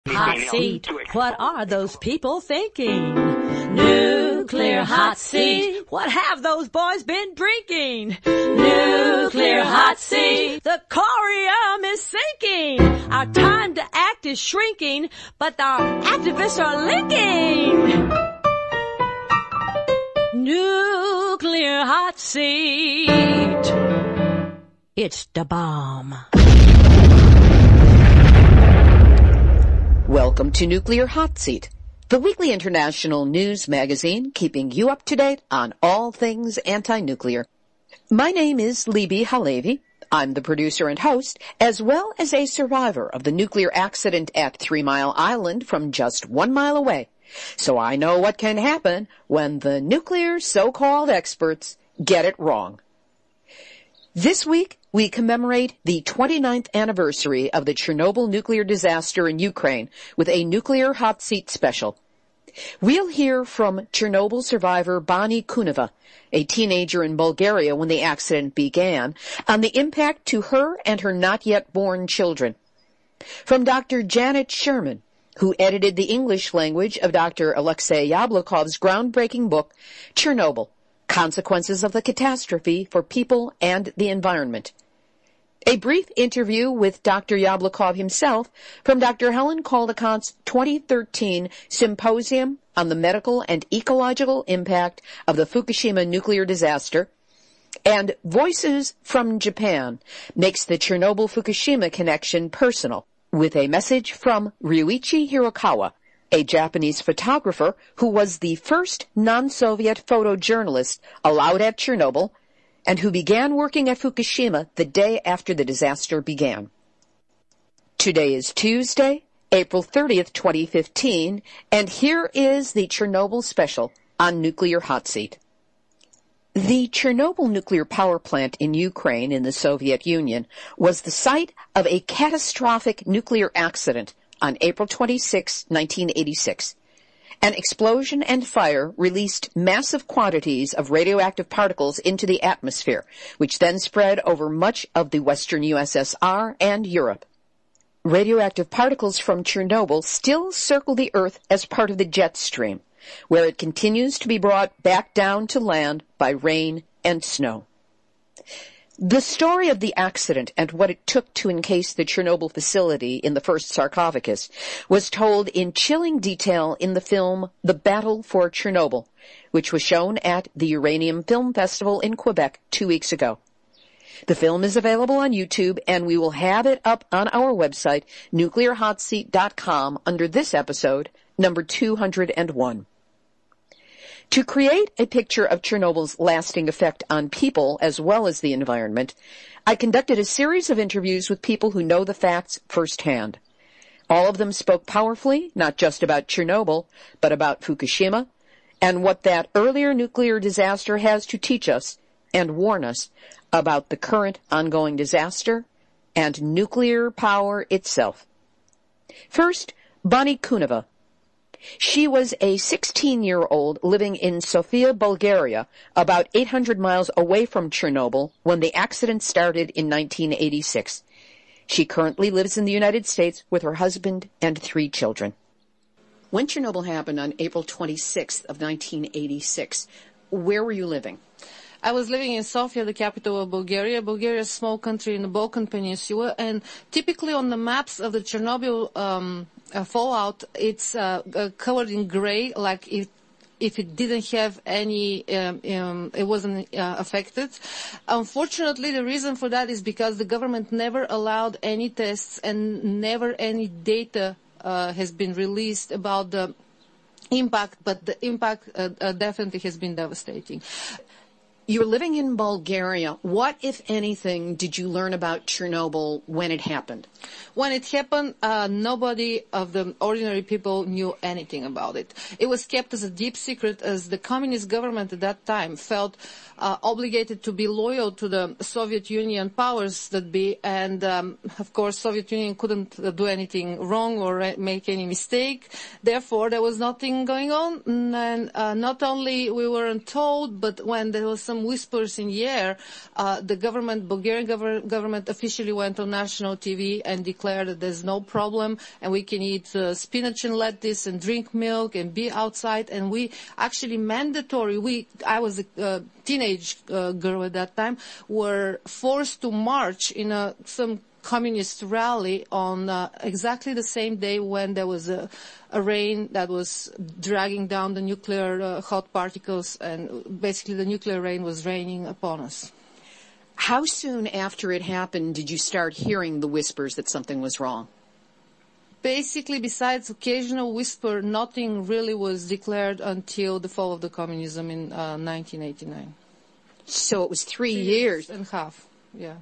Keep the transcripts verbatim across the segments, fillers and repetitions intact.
Hot seat, what are those people thinking? Nuclear hot seat, what have those boys been drinking? Nuclear hot seat, the corium is sinking. Our time to act is shrinking, but our activists are linking. Nuclear hot seat, it's the bomb. Welcome to Nuclear Hot Seat, the weekly international news magazine keeping you up to date on all things anti-nuclear. My name is Libbe HaLevy. I'm the producer and host, as well as a survivor of the nuclear accident at Three Mile Island from just one mile away. So I know what can happen when the nuclear so-called experts get it wrong. This week, we commemorate the twenty-ninth anniversary of the Chernobyl nuclear disaster in Ukraine with a Nuclear Hot Seat special. We'll hear from Chernobyl survivor Bonnie Kuneva, a teenager in Bulgaria when the accident began, on the impact to her and her not-yet-born children. From Doctor Janet Sherman, who edited the English language of Doctor Alexei Yablokov's groundbreaking book, Chernobyl, Consequences of the Catastrophe for People and the Environment. A brief interview with Doctor Yablokov himself from Doctor Helen Caldicott's twenty thirteen Symposium on the Medical and Ecological Impact of the Fukushima Nuclear Disaster, and Voices from Japan makes the Chernobyl-Fukushima connection personal, with a message from Ryuichi Hirokawa, a Japanese photographer who was the first non-Soviet photojournalist allowed at Chernobyl and who began working at Fukushima the day after the disaster began. Today is Tuesday, April thirtieth, twenty fifteen, and here is the Chernobyl special on Nuclear Hot Seat. The Chernobyl nuclear power plant in Ukraine in the Soviet Union was the site of a catastrophic nuclear accident on April twenty-sixth, nineteen eighty-six. An explosion and fire released massive quantities of radioactive particles into the atmosphere, which then spread over much of the western U S S R and Europe. Radioactive particles from Chernobyl still circle the Earth as part of the jet stream, where it continues to be brought back down to land by rain and snow. The story of the accident and what it took to encase the Chernobyl facility in the first sarcophagus was told in chilling detail in the film The Battle for Chernobyl, which was shown at the Uranium Film Festival in Quebec two weeks ago. The film is available on YouTube, and we will have it up on our website, nuclear hot seat dot com, under this episode, number two hundred one. To create a picture of Chernobyl's lasting effect on people as well as the environment, I conducted a series of interviews with people who know the facts firsthand. All of them spoke powerfully, not just about Chernobyl, but about Fukushima, and what that earlier nuclear disaster has to teach us and warn us about the current ongoing disaster and nuclear power itself. First, Bonnie Kuneva. She was a sixteen-year-old living in Sofia, Bulgaria, about eight hundred miles away from Chernobyl when the accident started in nineteen eighty-six. She currently lives in the United States with her husband and three children. When Chernobyl happened on April twenty-sixth of nineteen eighty-six, where were you living? I was living in Sofia, the capital of Bulgaria. Bulgaria is a small country in the Balkan Peninsula, and typically on the maps of the Chernobyl um, uh, fallout, it's uh, uh, colored in gray, like if if it didn't have any, um, um, it wasn't uh, affected. Unfortunately, the reason for that is because the government never allowed any tests and never any data uh, has been released about the impact, but the impact uh, uh, definitely has been devastating. You're living in Bulgaria. What, if anything, did you learn about Chernobyl when it happened? When it happened, uh, nobody of the ordinary people knew anything about it. It was kept as a deep secret, as the communist government at that time felt uh, obligated to be loyal to the Soviet Union powers that be, and um, of course Soviet Union couldn't uh, do anything wrong or make any mistake. Therefore, there was nothing going on, and uh, not only we weren't told, but when there was some some whispers in the air, uh, the government, Bulgarian gov- government officially went on national T V and declared that there's no problem and we can eat uh, spinach and lettuce and drink milk and be outside. And we actually mandatory, we, I was a uh, teenage uh, girl at that time, were forced to march in a, some communist rally on uh, exactly the same day when there was a, a rain that was dragging down the nuclear uh, hot particles, and basically the nuclear rain was raining upon us. How soon after it happened did you start hearing the whispers that something was wrong? Basically, besides occasional whisper, nothing really was declared until the fall of the communism in uh, nineteen eighty-nine. So it was three, Three years. years and a half, yeah.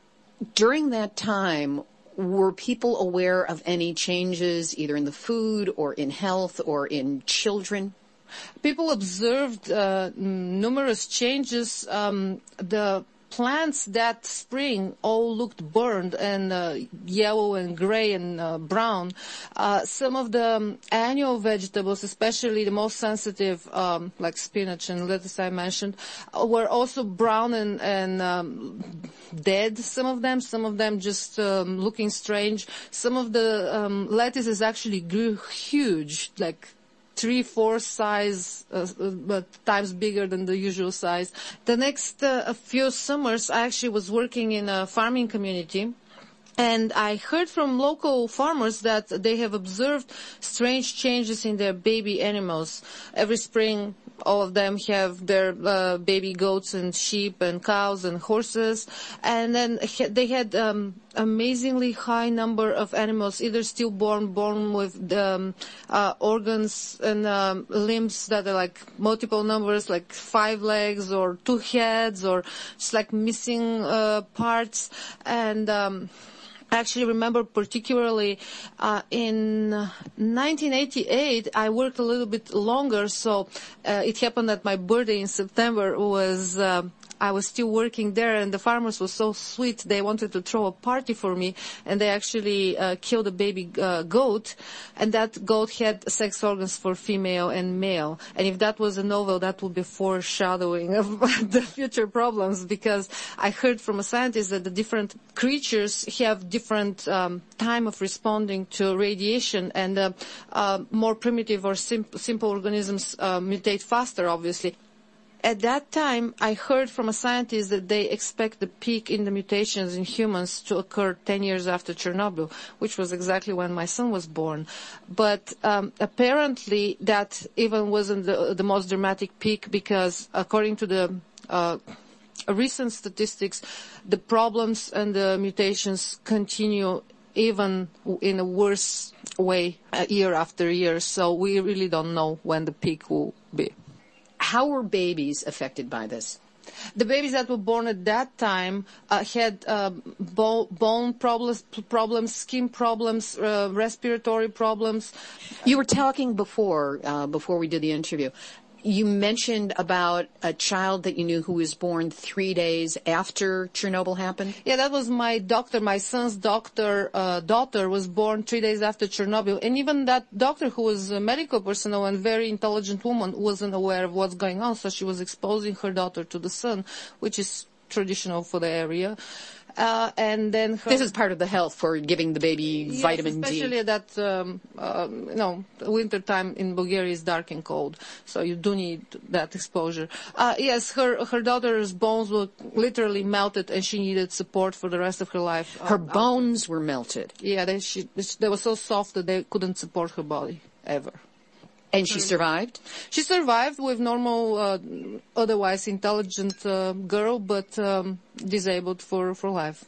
During that time, were people aware of any changes either in the food or in health or in children? People observed uh, numerous changes. Um, the plants that spring all looked burned and uh, yellow and gray and uh, brown. Uh, some of the um, annual vegetables, especially the most sensitive, um, like spinach and lettuce I mentioned, uh, were also brown and, and um, dead, some of them, some of them just um, looking strange. Some of the um, lettuces actually grew huge, like three, four size, uh, uh, times bigger than the usual size. The next uh, few summers, I actually was working in a farming community, and I heard from local farmers that they have observed strange changes in their baby animals. Every spring, all of them have their uh, baby goats and sheep and cows and horses, and then they had um, amazingly high number of animals, either stillborn, born with um, uh, organs and um, limbs that are like multiple numbers, like five legs or two heads, or just like missing uh, parts. And um, I actually remember particularly uh, in nineteen eighty-eight, I worked a little bit longer, so uh, it happened that my birthday in September was, uh, I was still working there, and the farmers were so sweet, they wanted to throw a party for me, and they actually uh, killed a baby uh, goat, and that goat had sex organs for female and male. And if that was a novel, that would be foreshadowing of the future problems, because I heard from a scientist that the different creatures have different um, time of responding to radiation, and uh, uh, more primitive or sim- simple organisms uh, mutate faster, obviously. At that time, I heard from a scientist that they expect the peak in the mutations in humans to occur ten years after Chernobyl, which was exactly when my son was born. But um, apparently that even wasn't the, the most dramatic peak, because according to the uh, recent statistics, the problems and the mutations continue even in a worse way uh, year after year. So we really don't know when the peak will be. How were babies affected by this? The babies that were born at that time uh, had uh, bo- bone problems, problems, skin problems, uh, respiratory problems. You were talking before, uh, before we did the interview. You mentioned about a child that you knew who was born three days after Chernobyl happened? Yeah, that was my doctor. My son's doctor, uh, daughter was born three days after Chernobyl. And even that doctor, who was a medical personnel and very intelligent woman, wasn't aware of what's going on. So she was exposing her daughter to the sun, which is traditional for the area. Uh, and then her, this is part of the health for giving the baby yes, vitamin especially D. Especially that, um, uh, you know, winter time in Bulgaria is dark and cold, so you do need that exposure. Uh, yes, her her daughter's bones were literally melted, and she needed support for the rest of her life. Her um, bones were melted. Yeah, they, she, they were so soft that they couldn't support her body ever. And she survived? She survived with normal, uh, otherwise intelligent uh, girl, but um, disabled for, for life.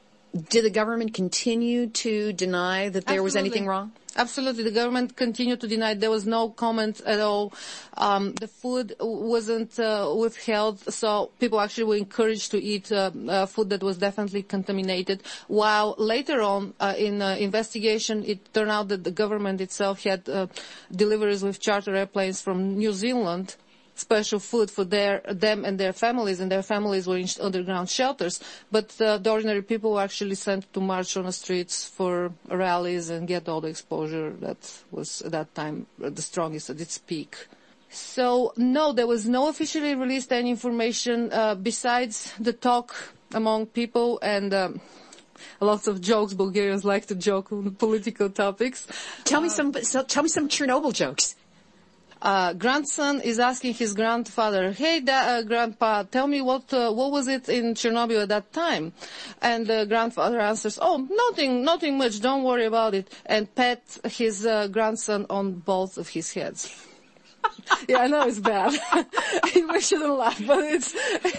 Did the government continue to deny that there Absolutely. was anything wrong? Absolutely. The government continued to deny. There was no comment at all. Um, the food wasn't uh, withheld, so people actually were encouraged to eat uh, uh, food that was definitely contaminated. While later on uh, in uh, investigation, it turned out that the government itself had uh, deliveries with charter airplanes from New Zealand, special food for their them and their families, and their families were in underground shelters. But uh, the ordinary people were actually sent to march on the streets for rallies and get all the exposure that was at that time the strongest at its peak. So, no, there was no officially released any information uh, besides the talk among people and um, lots of jokes. Bulgarians like to joke on political topics. Tell me some. So, tell me some Chernobyl jokes. Uh, grandson is asking his grandfather, "Hey, da- uh, grandpa, tell me what uh, what was it in Chernobyl at that time?" And the grandfather answers, "Oh, nothing, nothing much. Don't worry about it." And pat his uh, grandson on both of his heads. Yeah, I know it's bad. We shouldn't laugh, but it's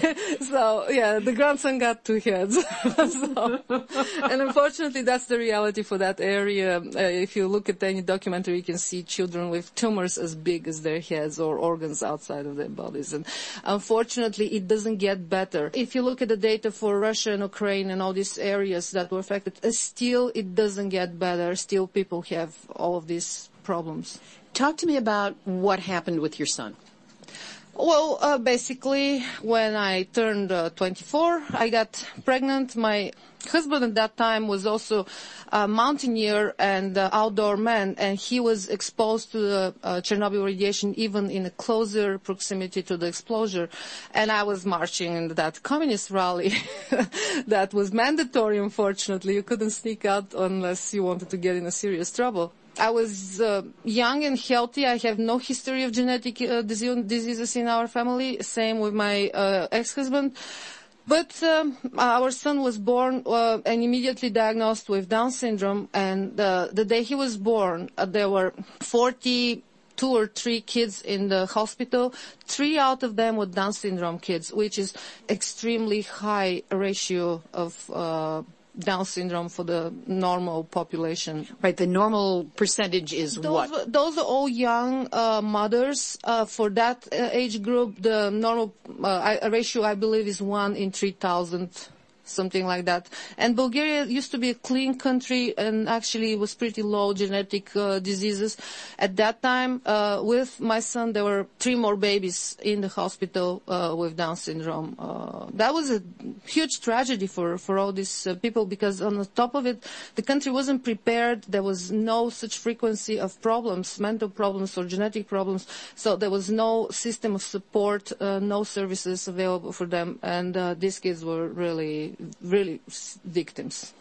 so. Yeah, the grandson got two heads. So, and unfortunately, that's the reality for that area. Uh, if you look at any documentary, you can see children with tumors as big as their heads or organs outside of their bodies. And unfortunately, it doesn't get better. If you look at the data for Russia and Ukraine and all these areas that were affected, uh, still it doesn't get better. Still, people have all of these problems. Talk to me about what happened with your son. Well, uh, basically, when I turned uh, twenty-four, I got pregnant. My husband at that time was also a mountaineer and uh, outdoor man, and he was exposed to the uh, Chernobyl radiation even in a closer proximity to the explosion. And I was marching in that communist rally that was mandatory, unfortunately. You couldn't sneak out unless you wanted to get in a serious trouble. I was uh, young and healthy. I have no history of genetic uh, disease, diseases in our family. Same with my uh, ex-husband. But um, our son was born uh, and immediately diagnosed with Down syndrome. And uh, the day he was born, uh, there were forty-two or three kids in the hospital. Three out of them were Down syndrome kids, which is extremely high ratio of uh Down syndrome for the normal population. Right, the normal percentage is those, what? Those are all young uh, mothers. Uh, for that uh, age group, the normal uh, ratio, I believe, is one in three thousand, something like that. And Bulgaria used to be a clean country and actually was pretty low genetic uh, diseases. At that time, uh, with my son, there were three more babies in the hospital uh, with Down syndrome. Uh, that was a huge tragedy for, for all these uh, people because on the top of it, the country wasn't prepared. There was no such frequency of problems, mental problems or genetic problems. So there was no system of support, uh, no services available for them. And uh, these kids were really really victims.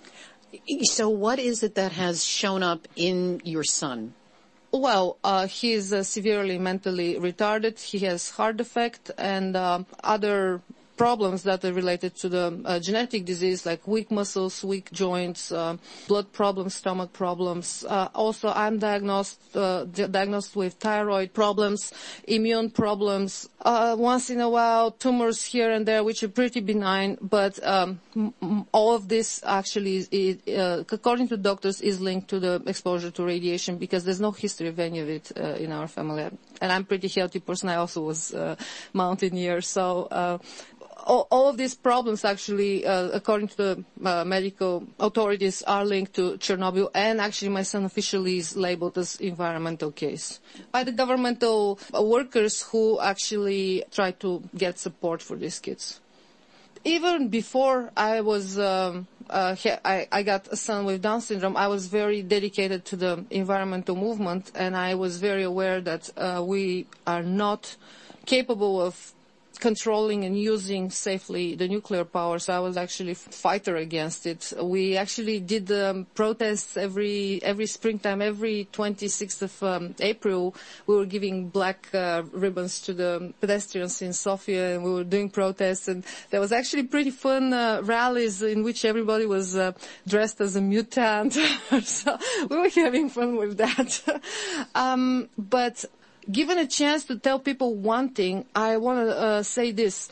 So what is it that has shown up in your son? Well, uh, he is uh, severely mentally retarded. He has heart defect and uh, other problems that are related to the uh, genetic disease, like weak muscles, weak joints, uh, blood problems, stomach problems. Uh, also, I'm diagnosed uh, diagnosed with thyroid problems, immune problems. Uh, once in a while, tumors here and there, which are pretty benign. But um, m- all of this actually, is, uh, according to doctors, is linked to the exposure to radiation because there's no history of any of it uh, in our family. And I'm a pretty healthy person. I also was a mountaineer, so. Uh, All, all of these problems actually, uh, according to the uh, medical authorities, are linked to Chernobyl, and actually my son officially is labeled as environmental case by the governmental workers who actually try to get support for these kids. Even before I was, um, uh, I, I got a son with Down syndrome, I was very dedicated to the environmental movement, and I was very aware that uh, we are not capable of controlling and using safely the nuclear power, so I was actually a fighter against it. We actually did um, protests every every springtime, every twenty-sixth of um, April. We were giving black uh, ribbons to the pedestrians in Sofia, and we were doing protests. And there was actually pretty fun uh, rallies in which everybody was uh, dressed as a mutant. So we were having fun with that. um, but Given a chance to tell people one thing, I want to uh, say this.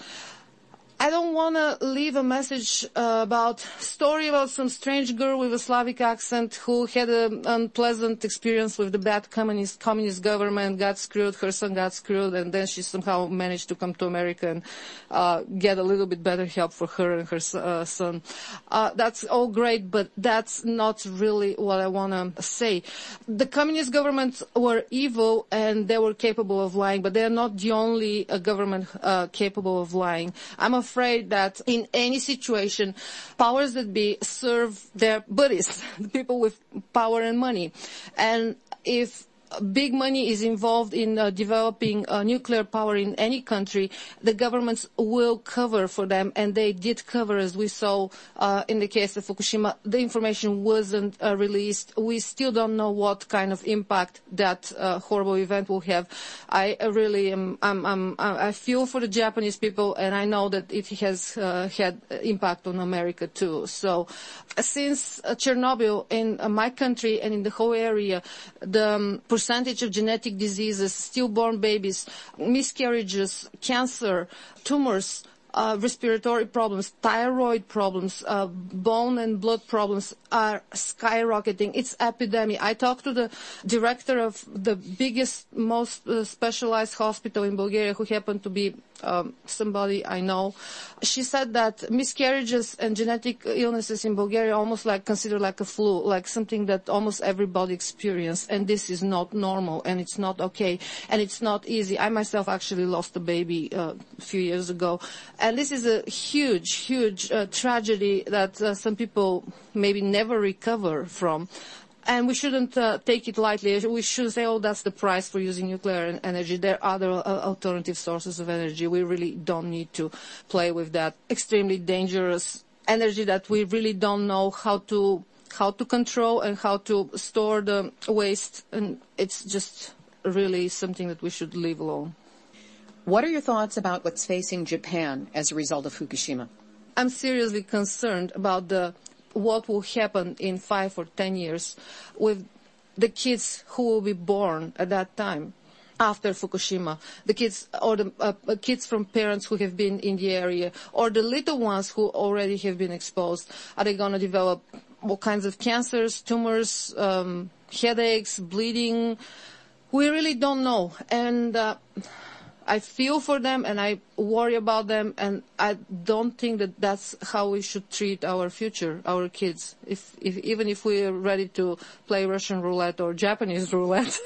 I don't want to leave a message uh, about story about some strange girl with a Slavic accent who had an unpleasant experience with the bad communist communist government, got screwed, her son got screwed, and then she somehow managed to come to America and uh, get a little bit better help for her and her uh, son. Uh, that's all great, but that's not really what I want to say. The communist governments were evil and they were capable of lying, but they're not the only uh, government uh, capable of lying. I'm a afraid that in any situation, powers that be serve their buddies, the people with power and money. And if big money is involved in uh, developing uh, nuclear power in any country, the governments will cover for them, and they did cover, as we saw uh, in the case of Fukushima. The information wasn't uh, released. We still don't know what kind of impact that uh, horrible event will have. I uh, really am, I'm, I'm, I feel for the Japanese people, and I know that it has uh, had impact on America too. So since uh, Chernobyl, in uh, my country and in the whole area, the um, percentage of genetic diseases, stillborn babies, miscarriages, cancer, tumors, Uh, respiratory problems, thyroid problems, uh, bone and blood problems are skyrocketing. It's epidemic. I talked to the director of the biggest, most uh, specialized hospital in Bulgaria, who happened to be um, somebody I know. She said that miscarriages and genetic illnesses in Bulgaria are almost like considered like a flu, like something that almost everybody experiences, and this is not normal, and it's not okay, and it's not easy. I myself actually lost a baby uh, a few years ago. And this is a huge, huge uh, tragedy that uh, some people maybe never recover from. And we shouldn't uh, take it lightly. We should say, oh, that's the price for using nuclear energy. There are other uh, alternative sources of energy. We really don't need to play with that extremely dangerous energy that we really don't know how to how to control and how to store the waste. And it's just really something that we should leave alone. What are your thoughts about what's facing Japan as a result of Fukushima? I'm seriously concerned about the what will happen in five or ten years with the kids who will be born at that time after Fukushima, the kids or the uh, kids from parents who have been in the area, or the little ones who already have been exposed. Are they going to develop all kinds of cancers, tumors, um, headaches, bleeding? We really don't know. And uh, I feel for them, and I worry about them, and I don't think that that's how we should treat our future, our kids. If, if even if we are ready to play Russian roulette or Japanese roulette,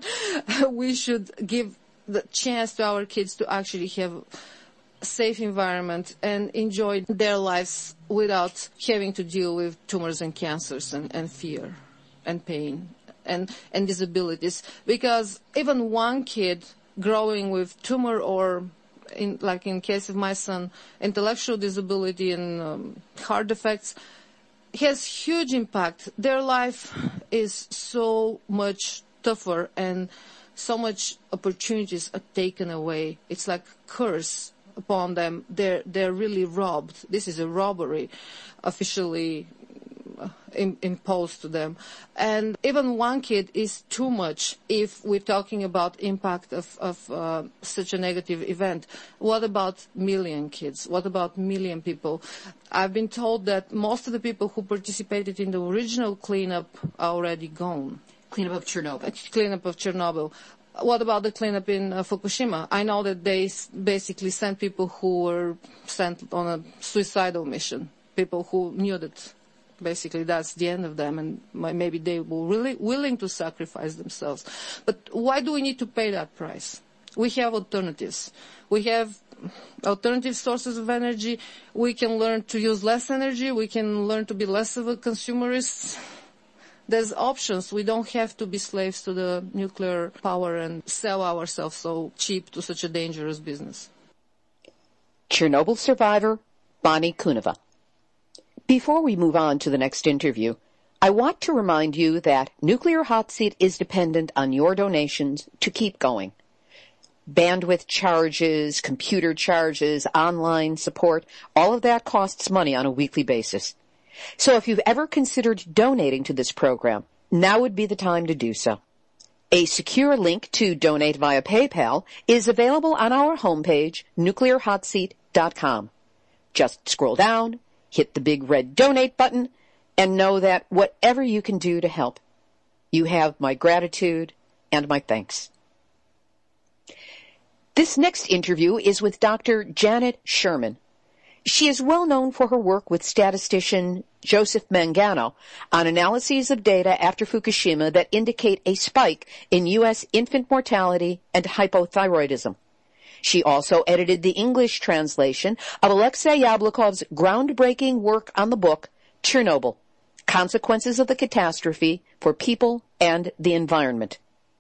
we should give the chance to our kids to actually have a safe environment and enjoy their lives without having to deal with tumors and cancers and, and fear and pain and, and disabilities. Because even one kid growing with tumor or, in, like in case of my son, intellectual disability and um, heart defects, has huge impact. Their life is so much tougher, and so much opportunities are taken away. It's like a curse upon them. They're, they're really robbed. This is a robbery, officially In, imposed to them. And even one kid is too much if we're talking about impact of, of uh, such a negative event. What about million kids? What about million people? I've been told that most of the people who participated in the original cleanup are already gone. Cleanup of Chernobyl. Cleanup of Chernobyl. What about the cleanup in uh, Fukushima? I know that they s- basically sent people who were sent on a suicidal mission, people who knew that basically that's the end of them, and maybe they were really willing to sacrifice themselves. But why do we need to pay that price? We have alternatives. We have alternative sources of energy. We can learn to use less energy. We can learn to be less of a consumerist. There's options. We don't have to be slaves to the nuclear power and sell ourselves so cheap to such a dangerous business. Chernobyl survivor Bonnie Kuneva. Before we move on to the next interview, I want to remind you that Nuclear Hot Seat is dependent on your donations to keep going. Bandwidth charges, computer charges, online support, all of that costs money on a weekly basis. So if you've ever considered donating to this program, now would be the time to do so. A secure link to donate via PayPal is available on our homepage, nuclear hot seat dot com. Just scroll down, hit the big red donate button, and know that whatever you can do to help, you have my gratitude and my thanks. This next interview is with Doctor Janet Sherman. She is well known for her work with statistician Joseph Mangano on analyses of data after Fukushima that indicate a spike in U S infant mortality and hypothyroidism. She also edited the English translation of Alexei Yablokhov's groundbreaking work on the book, Chernobyl, Consequences of the Catastrophe for People and the Environment.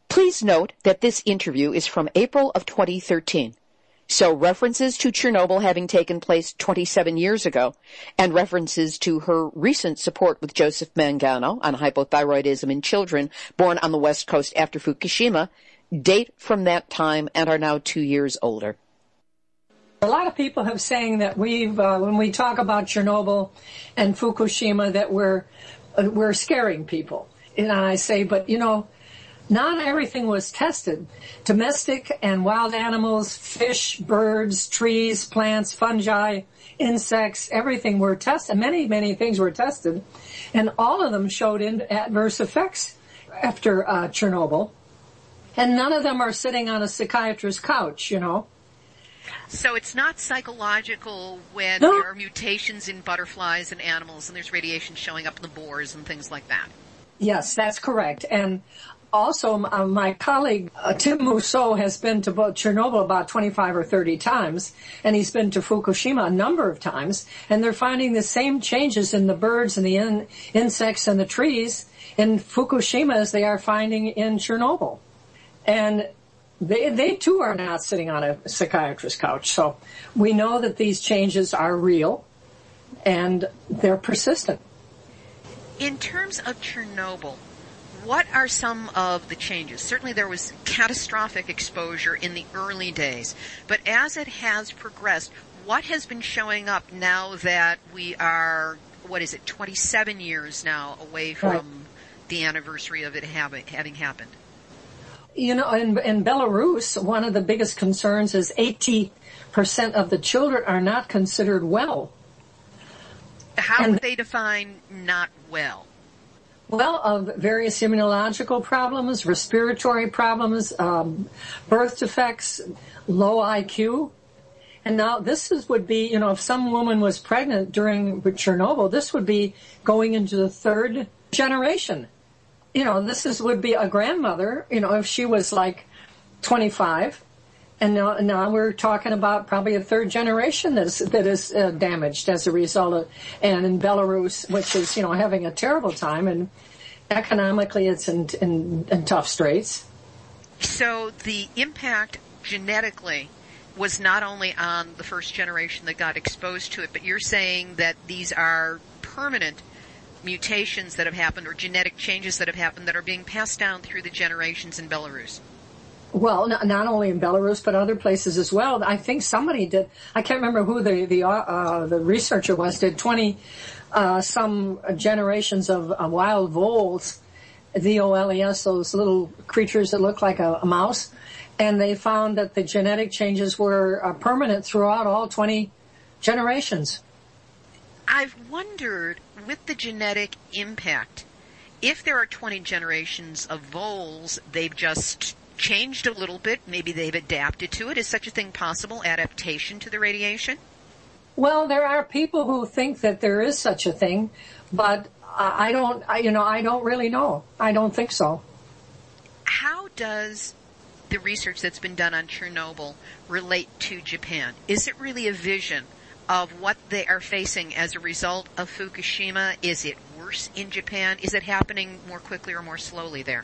Please note that this interview is from April of twenty thirteen. So references to Chernobyl having taken place twenty-seven years ago and references to her recent support with Joseph Mangano on hypothyroidism in children born on the West Coast after Fukushima date from that time and are now two years older. A lot of people have saying that we've, uh, when we talk about Chernobyl and Fukushima, that we're, uh, we're scaring people. And I say, but you know, not everything was tested. Domestic and wild animals, fish, birds, trees, plants, fungi, insects, everything were tested. Many, many things were tested. And all of them showed in adverse effects after uh, Chernobyl. And none of them are sitting on a psychiatrist's couch, you know. So it's not psychological when No. there are mutations in butterflies and animals and there's radiation showing up in the boars and things like that. Yes, that's correct. And also, uh, my colleague, uh, Tim Mousseau, has been to both Chernobyl about twenty-five or thirty times, and he's been to Fukushima a number of times, and they're finding the same changes in the birds and the in- insects and the trees in Fukushima as they are finding in Chernobyl. And they, they too are not sitting on a psychiatrist's couch. So we know that these changes are real, and they're persistent. In terms of Chernobyl, what are some of the changes? Certainly there was catastrophic exposure in the early days, but as it has progressed, what has been showing up now that we are, what is it, twenty-seven years now away from Right. the anniversary of it having, having happened? You know, in, in Belarus, one of the biggest concerns is eighty percent of the children are not considered well. How And- would they define not well? Well, of various immunological problems, respiratory problems, um, birth defects, low I Q. And now this is, would be, you know, if some woman was pregnant during Chernobyl, this would be going into the third generation. You know, this is would be a grandmother, you know, if she was like twenty-five. And now, now we're talking about probably a third generation that is, that is uh, damaged as a result of, and in Belarus, which is, you know, having a terrible time, and economically it's in, in, in tough straits. So the impact genetically was not only on the first generation that got exposed to it, but you're saying that these are permanent mutations that have happened or genetic changes that have happened that are being passed down through the generations in Belarus. Well, not, not only in Belarus, but other places as well. I think somebody did, I can't remember who the the, uh, the researcher was, did twenty uh, some generations of uh, wild voles, V O L E S, those little creatures that look like a, a mouse, and they found that the genetic changes were uh, permanent throughout all twenty generations. I've wondered, with the genetic impact, if there are twenty generations of voles, they've just changed a little bit, maybe they've adapted to it. Is such a thing possible, adaptation to the radiation? Well, there are people who think that there is such a thing, but I don't, I, you know, I don't really know. I don't think so. How does the research that's been done on Chernobyl relate to Japan? Is it really a vision of what they are facing as a result of Fukushima? Is it worse in Japan? Is it happening more quickly or more slowly there?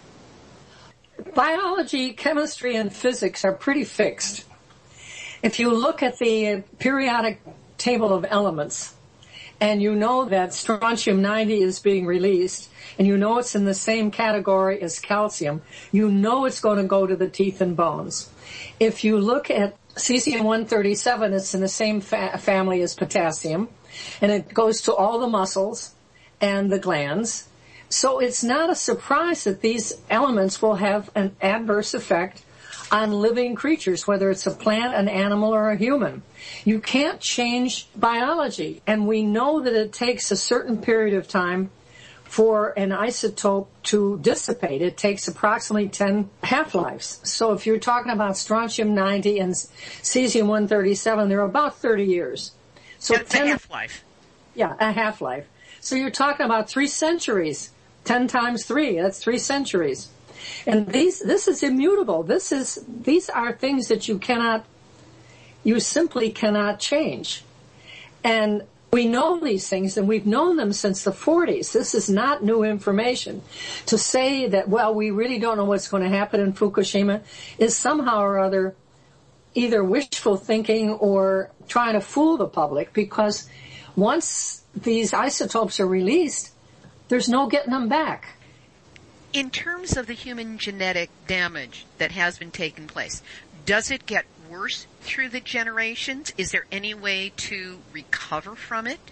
Biology, chemistry, and physics are pretty fixed. If you look at the periodic table of elements, and you know that strontium ninety is being released, and you know it's in the same category as calcium, you know it's going to go to the teeth and bones. If you look at cesium one thirty-seven, it's in the same fa- family as potassium, and it goes to all the muscles and the glands. So it's not a surprise that these elements will have an adverse effect on living creatures, whether it's a plant, an animal, or a human. You can't change biology, and we know that it takes a certain period of time for an isotope to dissipate. It takes approximately ten half-lives. So if you're talking about strontium ninety and cesium one thirty-seven, they're about thirty years. So That's a half-life. Yeah, a half-life. So you're talking about three centuries. Ten times three, that's three centuries. And these, this is immutable. This is, these are things that you cannot, you simply cannot change. And We know these things, and we've known them since the forties. This is not new information. To say that, well, we really don't know what's going to happen in Fukushima is somehow or other either wishful thinking or trying to fool the public, because once these isotopes are released, there's no getting them back. In terms of the human genetic damage that has been taking place, does it get worse through the generations? Is there any way to recover from it?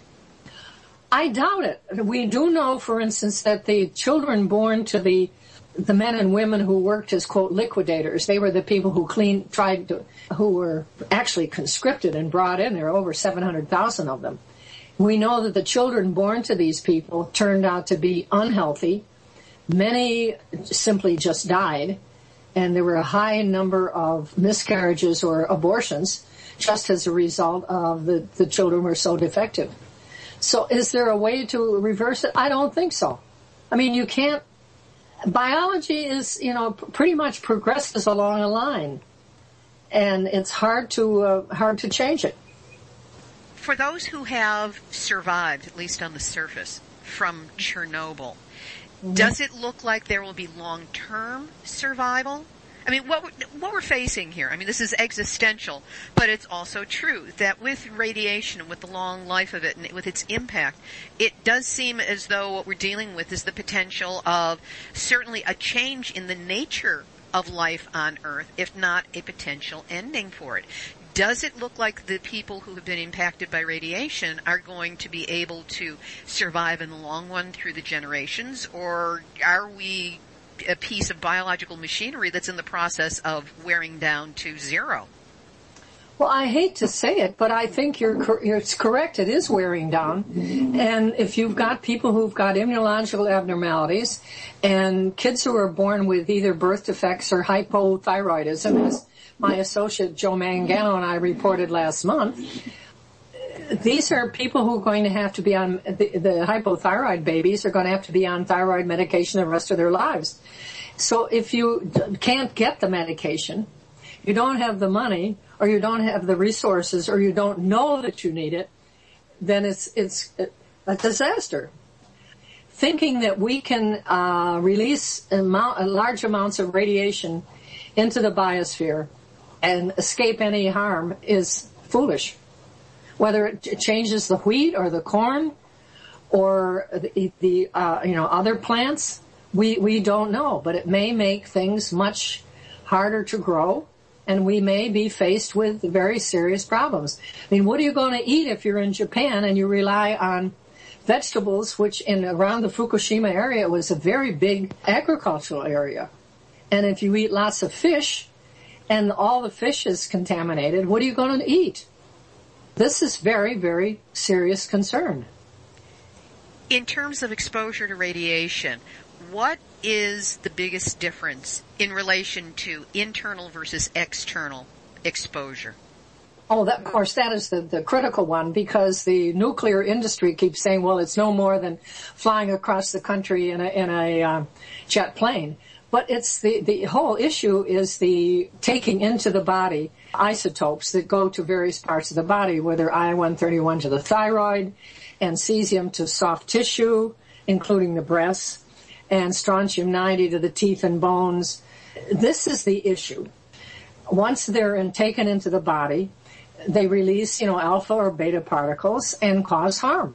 I doubt it. We do know, for instance, that the children born to the the men and women who worked as, quote, liquidators, they were the people who cleaned, tried to, who were actually conscripted and brought in. There are over seven hundred thousand of them. We know that the children born to these people turned out to be unhealthy. Many simply just died. And there were a high number of miscarriages or abortions just as a result of the, the children were so defective. So is there a way to reverse it? I don't think so. I mean, you can't. Biology is, you know, pretty much progresses along a line. And it's hard to uh, hard to change it. For those who have survived, at least on the surface, from Chernobyl, does it look like there will be long-term survival? I mean, what we're, what we're facing here, I mean, this is existential, but it's also true that with radiation and with the long life of it and with its impact, it does seem as though what we're dealing with is the potential of certainly a change in the nature of life on Earth, if not a potential ending for it. Does it look like the people who have been impacted by radiation are going to be able to survive in the long run through the generations, or are we a piece of biological machinery that's in the process of wearing down to zero? Well, I hate to say it, but I think you're, you're it's correct. It is wearing down. And if you've got people who've got immunological abnormalities and kids who are born with either birth defects or hypothyroidism, as my associate Joe Mangano and I reported last month, these are people who are going to have to be on, the, the hypothyroid babies are going to have to be on thyroid medication the rest of their lives. So if you can't get the medication, you don't have the money, or you don't have the resources, or you don't know that you need it, then it's it's a disaster. Thinking that we can uh, release amount, large amounts of radiation into the biosphere and escape any harm is foolish. Whether it changes the wheat or the corn or the, the uh, you know other plants, we we don't know. But it may make things much harder to grow, and we may be faced with very serious problems. I mean, what are you going to eat if you're in Japan and you rely on vegetables, which in around the Fukushima area was a very big agricultural area? And if you eat lots of fish and all the fish is contaminated, what are you going to eat? This is very, very serious concern. In terms of exposure to radiation, what is the biggest difference in relation to internal versus external exposure? Oh, that, of course, that is the, the critical one, because the nuclear industry keeps saying, well, it's no more than flying across the country in a, in a uh, jet plane. But it's the, the whole issue is the taking into the body isotopes that go to various parts of the body, whether I one thirty-one to the thyroid and cesium to soft tissue, including the breasts, and strontium ninety to the teeth and bones. This is the issue. Once they're in, taken into the body, they release, you know, alpha or beta particles and cause harm.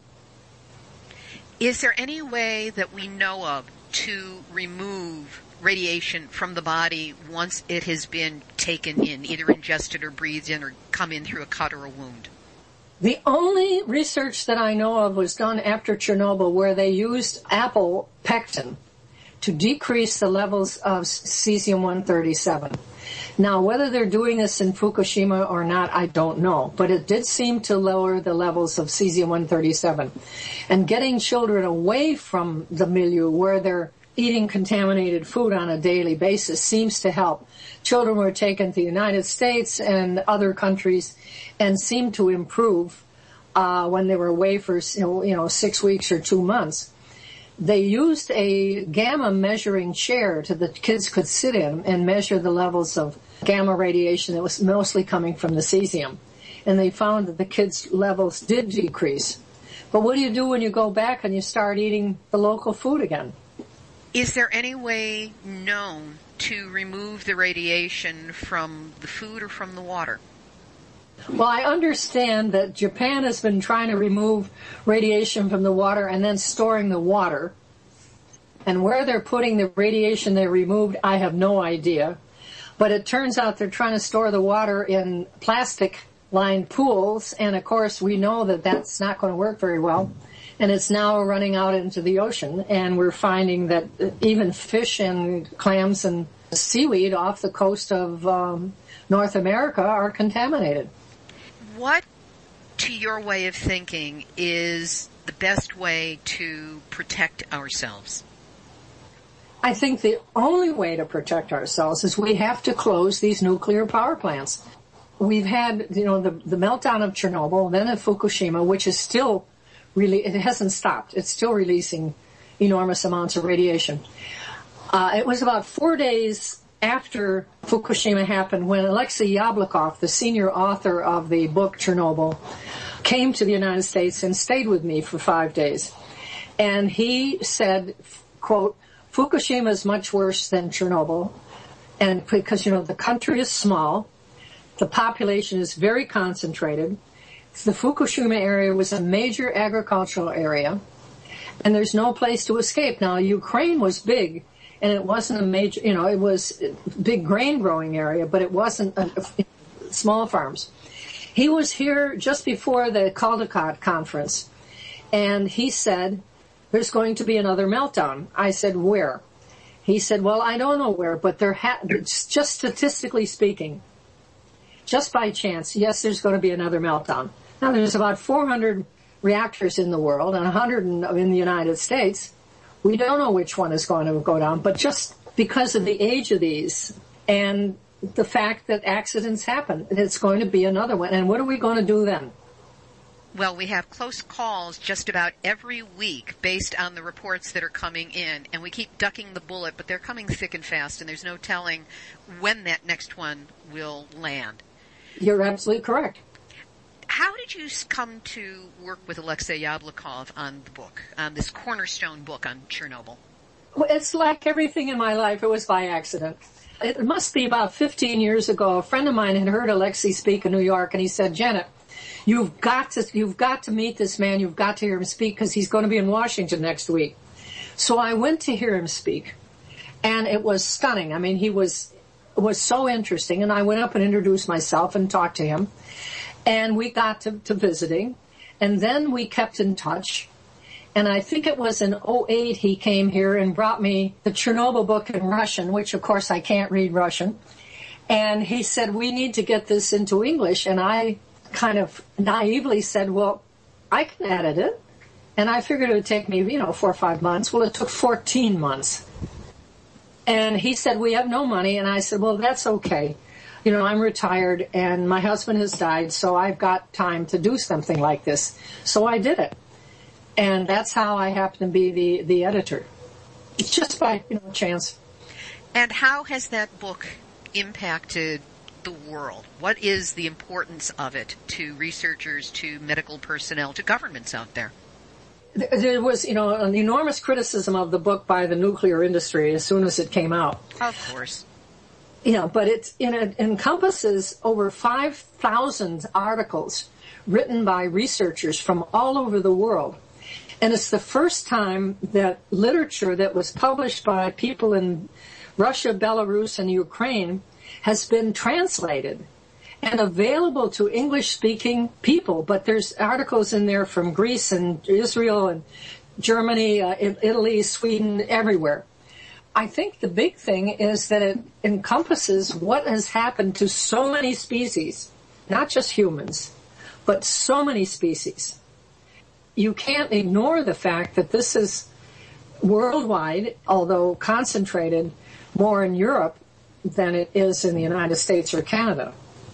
Is there any way that we know of to remove radiation from the body once it has been taken in, either ingested or breathed in or come in through a cut or a wound? The only research that I know of was done after Chernobyl, where they used apple pectin to decrease the levels of cesium one thirty-seven. Now, whether they're doing this in Fukushima or not, I don't know. But it did seem to lower the levels of cesium one thirty-seven. And getting children away from the milieu where they're eating contaminated food on a daily basis seems to help. Children were taken to the United States and other countries and seemed to improve uh, when they were away for you know, you know six weeks or two months. They used a gamma measuring chair that the kids could sit in and measure the levels of gamma radiation that was mostly coming from the cesium. And they found that the kids' levels did decrease. But what do you do when you go back and you start eating the local food again? Is there any way known to remove the radiation from the food or from the water? Well, I understand that Japan has been trying to remove radiation from the water and then storing the water. And where they're putting the radiation they removed, I have no idea. But it turns out they're trying to store the water in plastic-lined pools, and of course we know that that's not going to work very well. And it's now running out into the ocean, and we're finding that even fish and clams and seaweed off the coast of um, North America are contaminated. What, to your way of thinking, is the best way to protect ourselves? I think the only way to protect ourselves is we have to close these nuclear power plants. We've had, you know, the, the meltdown of Chernobyl, then of Fukushima, which is still really, it hasn't stopped. It's still releasing enormous amounts of radiation. Uh, it was about four days after Fukushima happened when Alexei Yablokov, the senior author of the book Chernobyl, came to the United States and stayed with me for five days. And he said, quote, Fukushima is much worse than Chernobyl, and because, you know, the country is small, the population is very concentrated. The Fukushima area was a major agricultural area, and there's no place to escape. Now, Ukraine was big, and it wasn't a major, you know, it was a big grain growing area, but it wasn't a, a, small farms. He was here just before the Caldecott conference, and he said, there's going to be another meltdown. I said, where? He said, well, I don't know where, but there ha- just statistically speaking, just by chance, yes, there's going to be another meltdown. Now, there's about four hundred reactors in the world and one hundred in the United States. We don't know which one is going to go down, but just because of the age of these and the fact that accidents happen, it's going to be another one. And what are we going to do then? Well, we have close calls just about every week based on the reports that are coming in, and we keep ducking the bullet, but they're coming thick and fast, and there's no telling when that next one will land. You're absolutely correct. How did you come to work with Alexei Yablokov on the book, on this cornerstone book on Chernobyl? Well, it's like everything in my life. It was by accident. It must be about fifteen years ago. A friend of mine had heard Alexei speak in New York, and he said, Janet, You've got to, you've got to meet this man. You've got to hear him speak because he's going to be in Washington next week. So I went to hear him speak, and it was stunning. I mean, he was, was so interesting. And I went up and introduced myself and talked to him, and we got to, to visiting, and then we kept in touch. And I think it was in oh eight he came here and brought me the Chernobyl book in Russian, which of course I can't read Russian. And he said, we need to get this into English. And I kind of naively said, well, I can edit it. And I figured it would take me, you know, four or five months. Well, it took fourteen months. And he said, we have no money. And I said, well, that's okay. You know, I'm retired and my husband has died, so I've got time to do something like this. So I did it. And that's how I happen to be the, the editor. It's just by, you know, chance. And how has that book impacted the world? What is the importance of it to researchers, to medical personnel, to governments out there? There was, you know, an enormous criticism of the book by the nuclear industry as soon as it came out. Of course. You know, but it, you know, it encompasses over five thousand articles written by researchers from all over the world. And it's the first time that literature that was published by people in Russia, Belarus, and Ukraine has been translated and available to English-speaking people. But there's articles in there from Greece and Israel and Germany, uh, Italy, Sweden, everywhere. I think the big thing is that it encompasses what has happened to so many species, not just humans, but so many species. You can't ignore the fact that this is worldwide, although concentrated more in Europe than it is in the United States or Canada.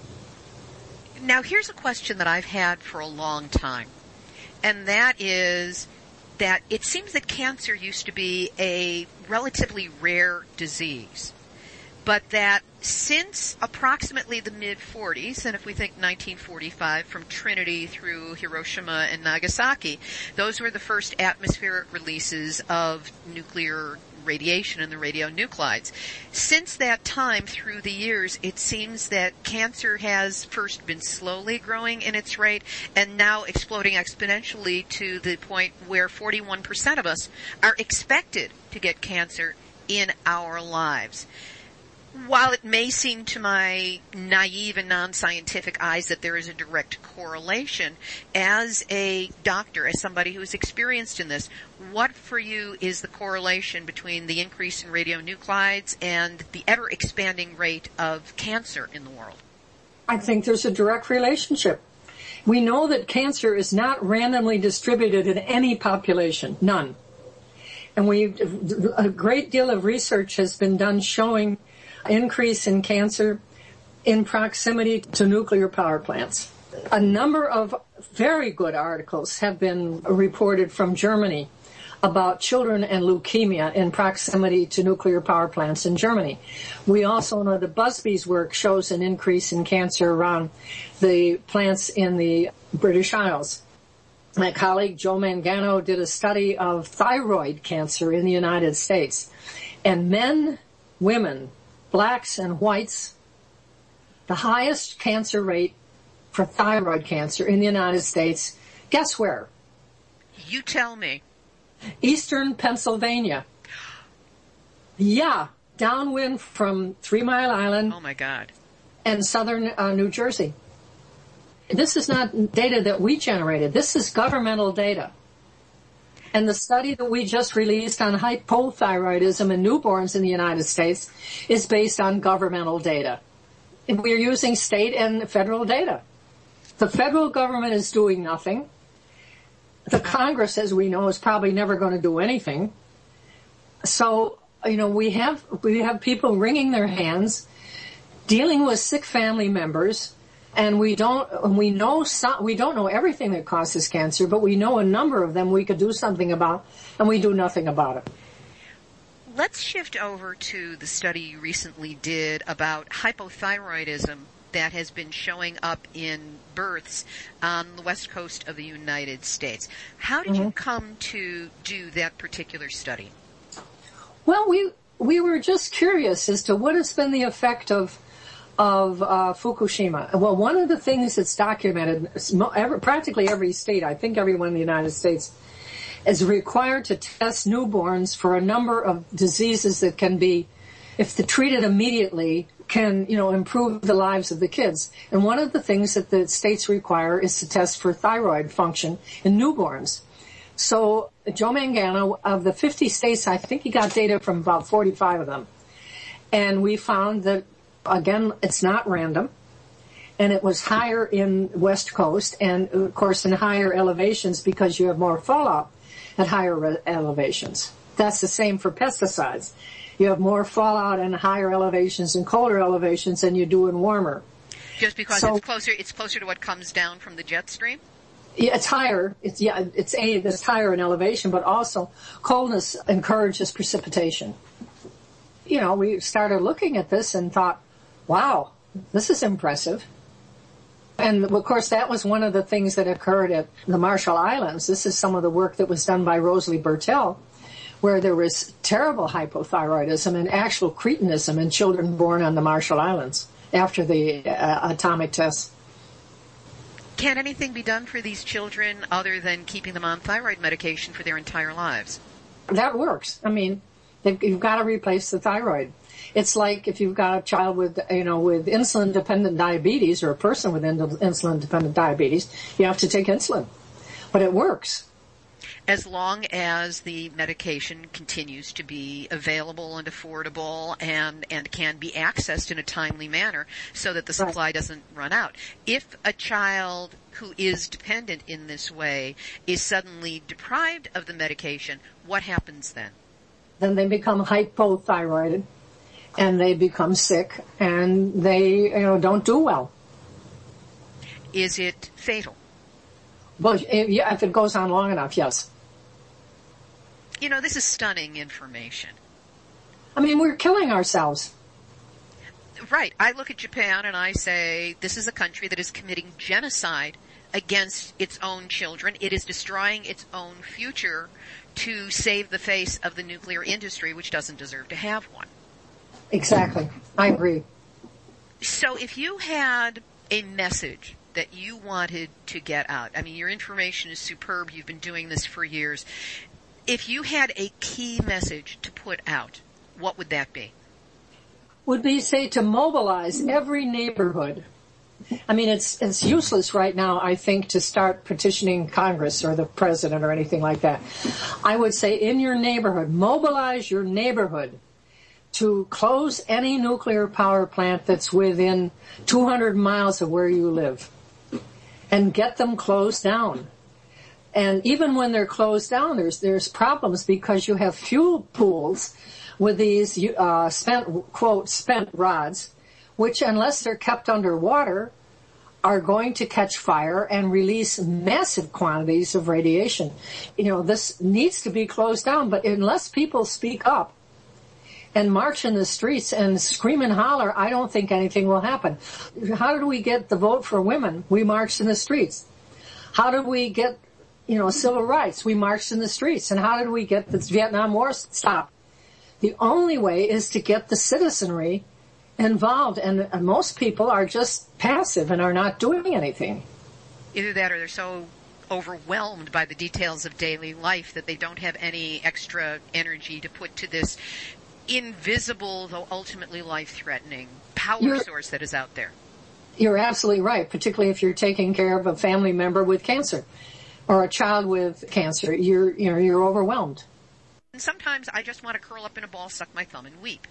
Now, here's a question that I've had for a long time, and that is that it seems that cancer used to be a relatively rare disease, but that since approximately the mid forties, and if we think nineteen forty-five from Trinity through Hiroshima and Nagasaki, those were the first atmospheric releases of nuclear radiation and the radionuclides. Since that time, through the years, it seems that cancer has first been slowly growing in its rate and now exploding exponentially to the point where forty-one percent of us are expected to get cancer in our lives. While it may seem to my naive and non-scientific eyes that there is a direct correlation, as a doctor, as somebody who is experienced in this, what for you is the correlation between the increase in radionuclides and the ever-expanding rate of cancer in the world? I think there's a direct relationship. We know that cancer is not randomly distributed in any population, none. And we a great deal of research has been done showing increase in cancer in proximity to nuclear power plants. A number of very good articles have been reported from Germany about children and leukemia in proximity to nuclear power plants in Germany. We also know that Busby's work shows an increase in cancer around the plants in the British Isles. My colleague Joe Mangano did a study of thyroid cancer in the United States. And men, women, blacks and whites, the highest cancer rate for thyroid cancer in the United States, guess where? You tell me. Eastern Pennsylvania. Yeah, downwind from Three Mile Island. Oh, my God. And southern uh, New Jersey. This is not data that we generated. This is governmental data. And the study that we just released on hypothyroidism in newborns in the United States is based on governmental data. And we're using state and federal data. The federal government is doing nothing. The Congress, as we know, is probably never going to do anything. So, you know, we have we have people wringing their hands, dealing with sick family members. And we don't, we know some, we don't know everything that causes cancer, but we know a number of them we could do something about, and we do nothing about it. Let's shift over to the study you recently did about hypothyroidism that has been showing up in births on the west coast of the United States. How did mm-hmm. you come to do that particular study? Well, we we were just curious as to what has been the effect of of uh, Fukushima. Well, one of the things that's documented, every, practically every state, I think everyone in the United States, is required to test newborns for a number of diseases that can be, if they're treated immediately, can, you know, improve the lives of the kids. And one of the things that the states require is to test for thyroid function in newborns. So Joe Mangano, of the fifty states, I think he got data from about forty-five of them. And we found that, again, it's not random, and it was higher in West Coast, and of course in higher elevations because you have more fallout at higher re- elevations. That's the same for pesticides. You have more fallout in higher elevations and colder elevations than you do in warmer. Just because so, it's closer, it's closer to what comes down from the jet stream? Yeah, it's higher. It's yeah, it's a it's higher in elevation, but also coldness encourages precipitation. You know, we started looking at this and thought, wow, this is impressive. And, of course, that was one of the things that occurred at the Marshall Islands. This is some of the work that was done by Rosalie Bertell, where there was terrible hypothyroidism and actual cretinism in children born on the Marshall Islands after the uh, atomic tests. Can anything be done for these children other than keeping them on thyroid medication for their entire lives? That works. I mean, you've got to replace the thyroid. It's like if you've got a child with, you know, with insulin-dependent diabetes or a person with insulin-dependent diabetes, you have to take insulin. But it works. As long as the medication continues to be available and affordable and, and can be accessed in a timely manner so that the supply right. doesn't run out. If a child who is dependent in this way is suddenly deprived of the medication, what happens then? Then they become hypothyroided. And they become sick, and they, you know, don't do well. Is it fatal? Well, if, yeah, if it goes on long enough, yes. You know, this is stunning information. I mean, we're killing ourselves. Right. I look at Japan and I say, this is a country that is committing genocide against its own children. It is destroying its own future to save the face of the nuclear industry, which doesn't deserve to have one. Exactly. I agree. So if you had a message that you wanted to get out, I mean, your information is superb. You've been doing this for years. If you had a key message to put out, what would that be? Would be, say, to mobilize every neighborhood. I mean, it's it's useless right now, I think, to start petitioning Congress or the president or anything like that. I would say in your neighborhood, mobilize your neighborhood to close any nuclear power plant that's within two hundred miles of where you live and get them closed down. And even when they're closed down, there's there's problems because you have fuel pools with these uh, spent, quote, spent rods, which, unless they're kept underwater, are going to catch fire and release massive quantities of radiation. You know, this needs to be closed down, but unless people speak up and march in the streets and scream and holler, I don't think anything will happen. How did we get the vote for women? We marched in the streets. How did we get, you know, civil rights? We marched in the streets. And how did we get the Vietnam War stopped? The only way is to get the citizenry involved, and most people are just passive and are not doing anything. Either that or they're so overwhelmed by the details of daily life that they don't have any extra energy to put to this invisible, though ultimately life-threatening power you're, source that is out there. You're absolutely right, particularly if you're taking care of a family member with cancer or a child with cancer. You're, you know, you're overwhelmed. And sometimes I just want to curl up in a ball, suck my thumb, and weep.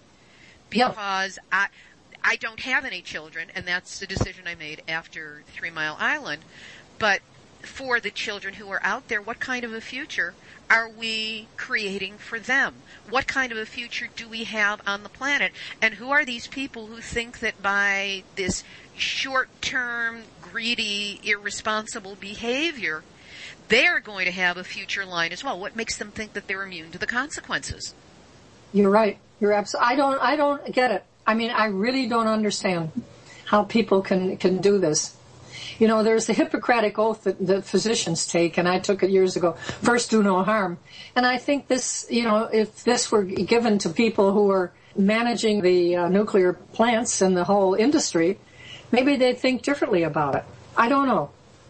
Because yep. I I don't have any children, and that's the decision I made after Three Mile Island. But for the children who are out there, what kind of a future are we creating for them? What kind of a future do we have on the planet? And who are these people who think that by this short-term, greedy, irresponsible behavior, they're going to have a future line as well? What makes them think that they're immune to the consequences? You're right. You're absolutely. I don't. I don't get it. I mean, I really don't understand how people can can do this. You know, there's the Hippocratic Oath that, that physicians take, and I took it years ago. First, do no harm. And I think this, you know, if this were given to people who are managing the uh, nuclear plants and the whole industry, maybe they'd think differently about it. I don't know.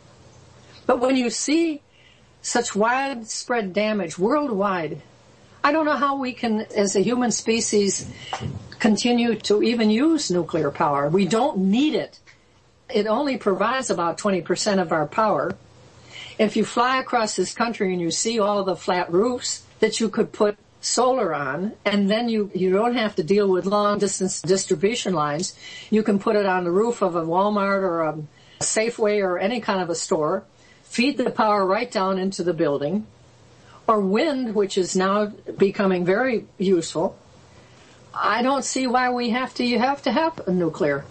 But when you see such widespread damage worldwide, I don't know how we can, as a human species, continue to even use nuclear power. We don't need it. It only provides about twenty percent of our power. If you fly across this country and you see all the flat roofs that you could put solar on, and then you, you don't have to deal with long-distance distribution lines, you can put it on the roof of a Walmart or a Safeway or any kind of a store, feed the power right down into the building, or wind, which is now becoming very useful. I don't see why we have to you have to have a nuclear,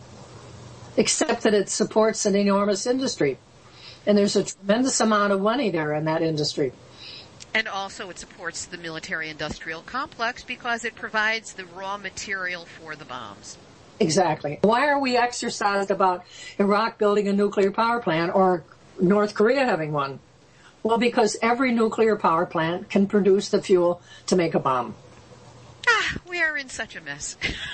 except that it supports an enormous industry. And there's a tremendous amount of money there in that industry. And also it supports the military-industrial complex because it provides the raw material for the bombs. Exactly. Why are we exercised about Iraq building a nuclear power plant or North Korea having one? Well, because every nuclear power plant can produce the fuel to make a bomb. Ah, we are in such a mess.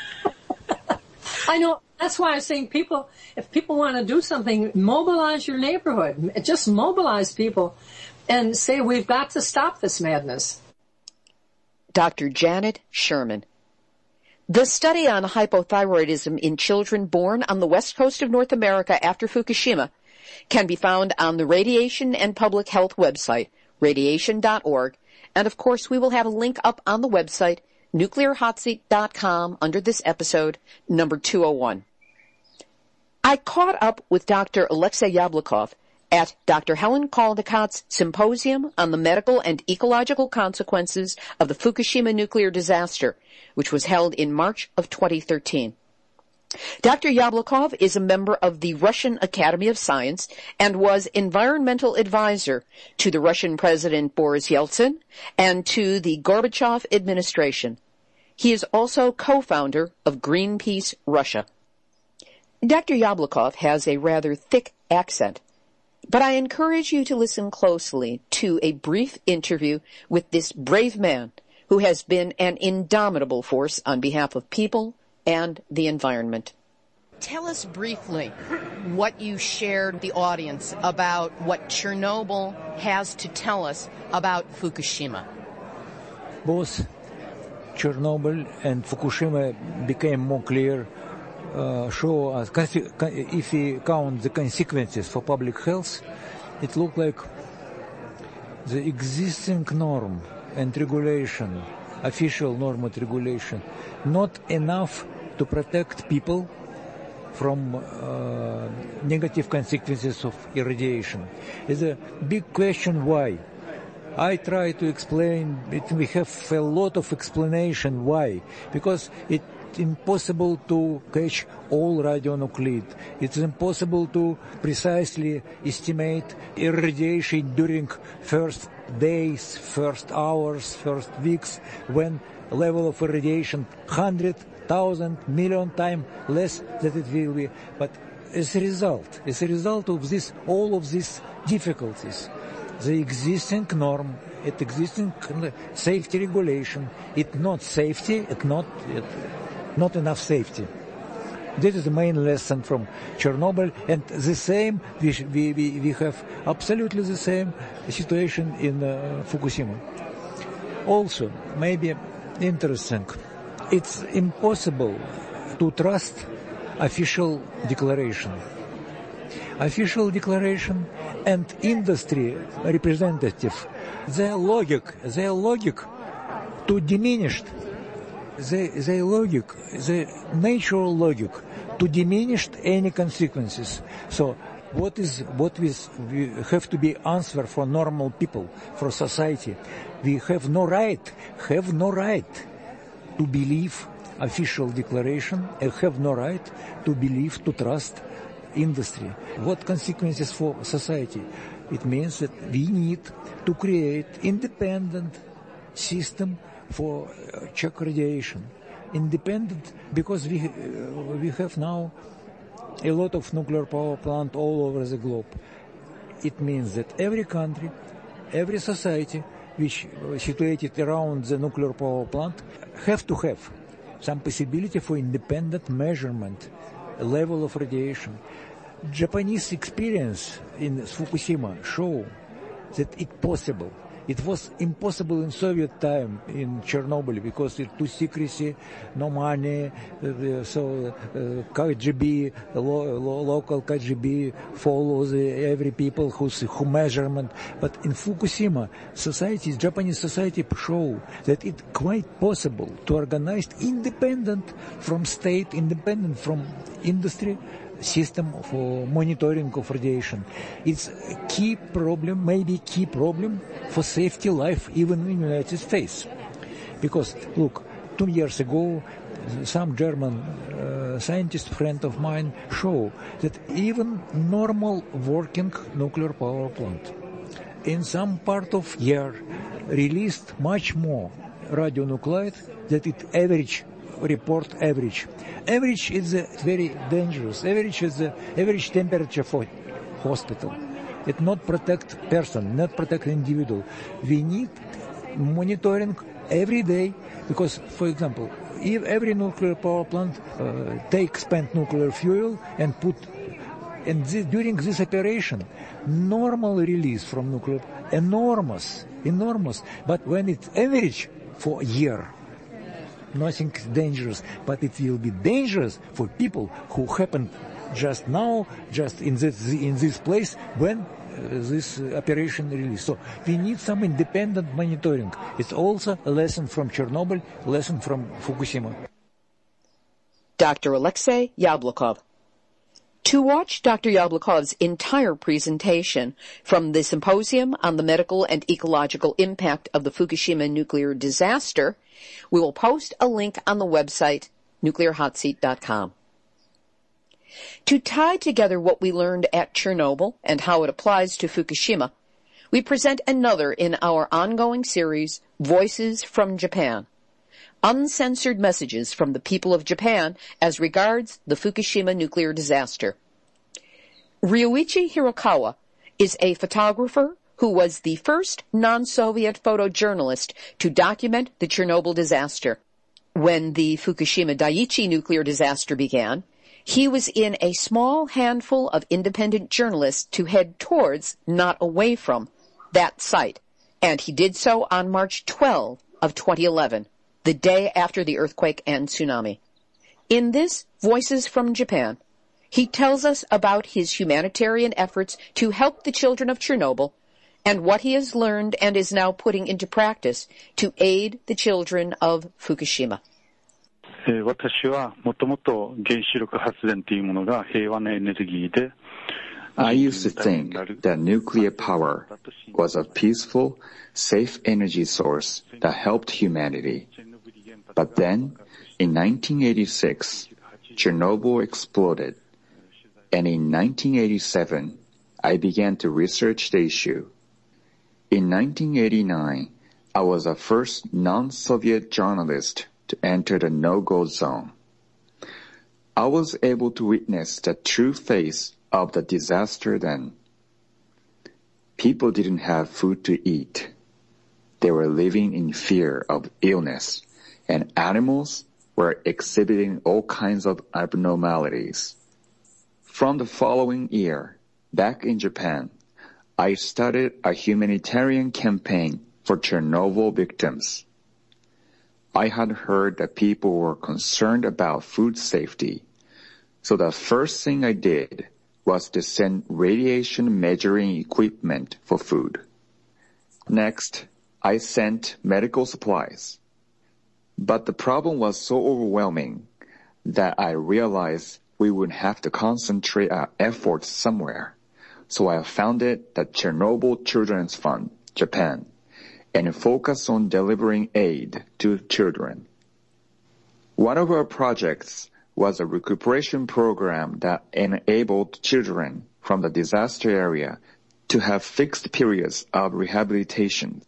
I know. That's why I'm saying people, if people want to do something, mobilize your neighborhood. Just mobilize people and say we've got to stop this madness. Doctor Janet Sherman. The study on hypothyroidism in children born on the west coast of North America after Fukushima can be found on the Radiation and Public Health website, radiation dot org. And, of course, we will have a link up on the website, nuclear hot seat dot com, under this episode, number two oh one. I caught up with Doctor Alexey Yablokov at Doctor Helen Caldicott's Symposium on the Medical and Ecological Consequences of the Fukushima Nuclear Disaster, which was held in March of twenty thirteen. Doctor Yablokov is a member of the Russian Academy of Science and was environmental advisor to the Russian President Boris Yeltsin and to the Gorbachev administration. He is also co-founder of Greenpeace Russia. Doctor Yablokov has a rather thick accent, but I encourage you to listen closely to a brief interview with this brave man who has been an indomitable force on behalf of people and the environment. Tell us briefly what you shared the audience about what Chernobyl has to tell us about Fukushima. Both Chernobyl and Fukushima became more clear, uh, show us, if we count the consequences for public health, it looked like the existing norm and regulation, official norm and regulation, not enough to protect people from uh, negative consequences of irradiation. It's a big question why. I try to explain it. We have a lot of explanation why. Because it's impossible to catch all radionuclide. It's impossible to precisely estimate irradiation during first days, first hours, first weeks, when level of irradiation hundred, thousand, million times less than it will be. But as a result, as a result of this, all of these difficulties, the existing norm, it existing safety regulation, it not safety, it not it, not enough safety. This is the main lesson from Chernobyl, and the same we we we, we have absolutely the same situation in uh, Fukushima. Also, maybe interesting, it's impossible to trust official declaration. Official declaration and industry representative, their logic, their logic to diminish, their, their logic, the natural logic to diminish any consequences. So what is what is we have to be answer for normal people, for society. We have no right, have no right to believe official declaration, and have no right to believe, to trust industry. What consequences for society? It means that we need to create independent system for uh, check radiation. Independent because we uh, we have now a lot of nuclear power plant all over the globe. It means that every country, every society which is situated around the nuclear power plant have to have some possibility for independent measurement level of radiation. Japanese experience in Fukushima show that it's possible. It was impossible in Soviet time in Chernobyl because it too secrecy, no money, uh, so uh, K G B, lo, lo, local K G B follows uh, every people who's who measurement. But in Fukushima, society, Japanese society show that it's quite possible to organize independent from state, independent from industry, system for monitoring of radiation. It's a key problem, maybe key problem for safety life even in the United States. Because, look, two years ago, some German uh, scientist friend of mine showed that even normal working nuclear power plant in some part of year released much more radionuclide than it average report average. Average is uh, very dangerous. Average is the uh, average temperature for hospital. It not protect person, not protect individual. We need monitoring every day because, for example, if every nuclear power plant uh, take spent nuclear fuel and put, and this, during this operation, normal release from nuclear, enormous, enormous. But when it's average for a year, nothing dangerous, but it will be dangerous for people who happen just now, just in this in this place when uh, this uh, operation released. So we need some independent monitoring. It's also a lesson from Chernobyl, a lesson from Fukushima. Doctor Alexey Yablokov. To watch Doctor Yablokov's entire presentation from the Symposium on the Medical and Ecological Impact of the Fukushima Nuclear Disaster, we will post a link on the website nuclear hot seat dot com. To tie together what we learned at Chernobyl and how it applies to Fukushima, we present another in our ongoing series, Voices from Japan. uncensored messages from the people of Japan as regards the Fukushima nuclear disaster. Ryuichi Hirokawa is a photographer who was the first non-Soviet photojournalist to document the Chernobyl disaster. When the Fukushima Daiichi nuclear disaster began, he was in a small handful of independent journalists to head towards, not away from, that site, and he did so on March twelfth of twenty eleven, the day after the earthquake and tsunami. In this Voices from Japan, he tells us about his humanitarian efforts to help the children of Chernobyl and what he has learned and is now putting into practice to aid the children of Fukushima. 私はもともと原子力発電というものが平和なエネルギーで I used to think that nuclear power was a peaceful, safe energy source that helped humanity. But then, in nineteen eighty-six, Chernobyl exploded. And in nineteen eighty-seven, I began to research the issue. In nineteen eighty-nine, I was the first non-Soviet journalist to enter the no-go zone. I was able to witness the true face of the disaster then. People didn't have food to eat. They were living in fear of illness, and animals were exhibiting all kinds of abnormalities. From the following year, back in Japan, I started a humanitarian campaign for Chernobyl victims. I had heard that people were concerned about food safety, so the first thing I did was to send radiation measuring equipment for food. Next, I sent medical supplies. But the problem was so overwhelming that I realized we would have to concentrate our efforts somewhere. So I founded the Chernobyl Children's Fund, Japan, and focused on delivering aid to children. One of our projects was a recuperation program that enabled children from the disaster area to have fixed periods of rehabilitation.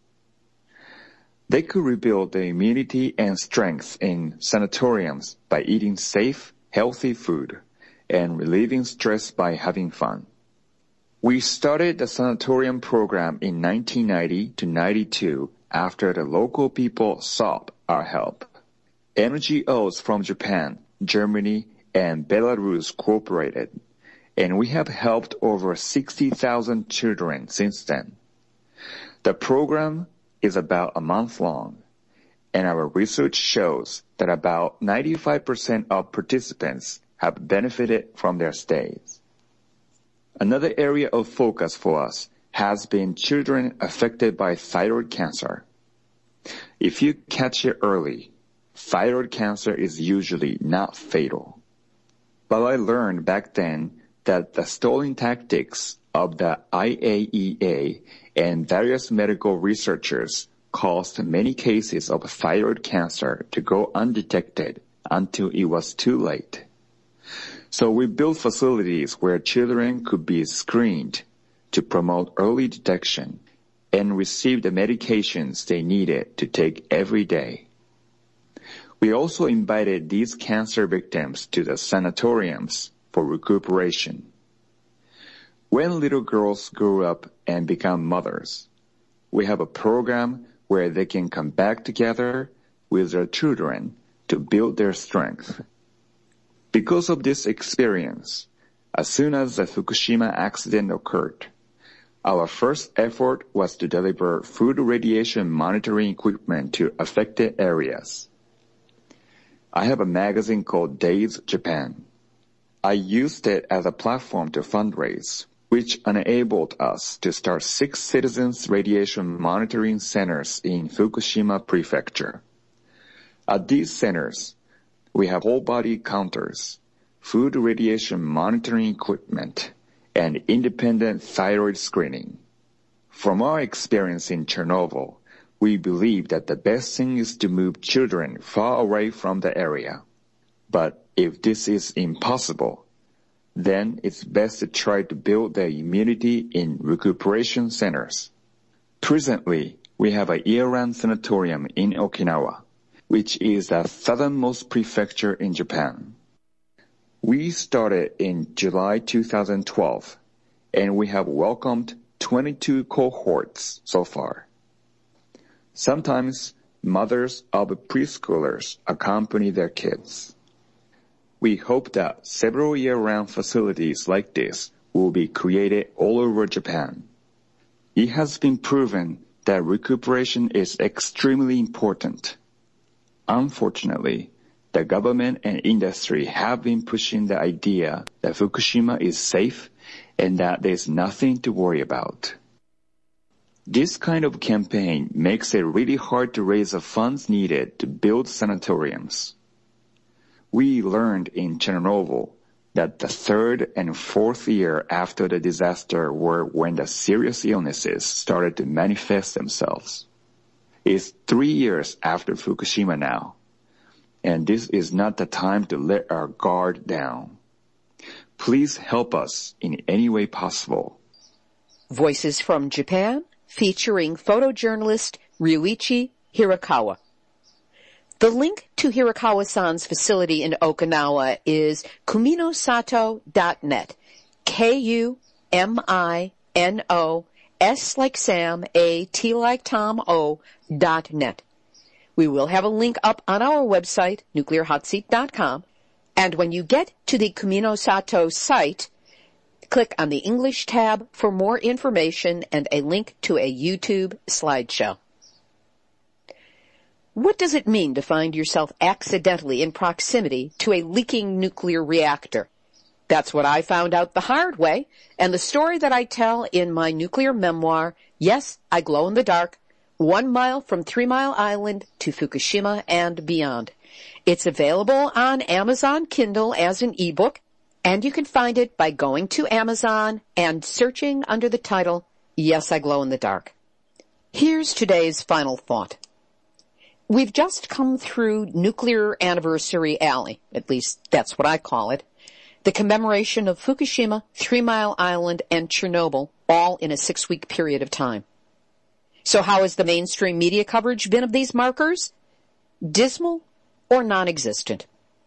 They could rebuild their immunity and strength in sanatoriums by eating safe, healthy food and relieving stress by having fun. We started the sanatorium program in nineteen ninety to ninety-two after the local people sought our help. N G Os from Japan, Germany, and Belarus cooperated, and we have helped over sixty thousand children since then. The program is about a month long, and our research shows that about ninety-five percent of participants have benefited from their stays. Another area of focus for us has been children affected by thyroid cancer. If you catch it early, thyroid cancer is usually not fatal. But I learned back then that the stalling tactics of the I A E A and various medical researchers caused many cases of thyroid cancer to go undetected until it was too late. So we built facilities where children could be screened to promote early detection and receive the medications they needed to take every day. We also invited these cancer victims to the sanatoriums for recuperation. When little girls grow up and become mothers, we have a program where they can come back together with their children to build their strength. Because of this experience, as soon as the Fukushima accident occurred, our first effort was to deliver food radiation monitoring equipment to affected areas. I have a magazine called Days Japan. I used it as a platform to fundraise, which enabled us to start six citizens radiation monitoring centers in Fukushima Prefecture. At these centers, we have whole-body counters, food radiation monitoring equipment, and independent thyroid screening. From our experience in Chernobyl, we believe that the best thing is to move children far away from the area. But if this is impossible, then it's best to try to build their immunity in recuperation centers. Presently, we have a year-round sanatorium in Okinawa, which is the southernmost prefecture in Japan. We started in July two thousand twelve, and we have welcomed twenty-two cohorts so far. Sometimes mothers of preschoolers accompany their kids. We hope that several year-round facilities like this will be created all over Japan. It has been proven that recuperation is extremely important. Unfortunately, the government and industry have been pushing the idea that Fukushima is safe and that there's nothing to worry about. This kind of campaign makes it really hard to raise the funds needed to build sanatoriums. We learned in Chernobyl that the third and fourth year after the disaster were when the serious illnesses started to manifest themselves. It's three years after Fukushima now, and this is not the time to let our guard down. Please help us in any way possible. Voices from Japan, featuring photojournalist Ryuichi Hirakawa. The link to Hirakawa-san's facility in Okinawa is kuminosato dot net. K U M I N O S like Sam, A T like Tom, O dot net. We will have a link up on our website, nuclear hot seat dot com, and when you get to the Kuminosato site, click on the English tab for more information and a link to a YouTube slideshow. What does it mean to find yourself accidentally in proximity to a leaking nuclear reactor? That's what I found out the hard way, and the story that I tell in my nuclear memoir, Yes, I Glow in the Dark, One Mile from Three Mile Island to Fukushima and Beyond. It's available on Amazon Kindle as an ebook, and you can find it by going to Amazon and searching under the title, Yes, I Glow in the Dark. Here's today's final thought. We've just come through Nuclear Anniversary Alley, at least that's what I call it, the commemoration of Fukushima, Three Mile Island, and Chernobyl, all in a six-week period of time. So how has the mainstream media coverage been of these markers? Dismal or non-existent?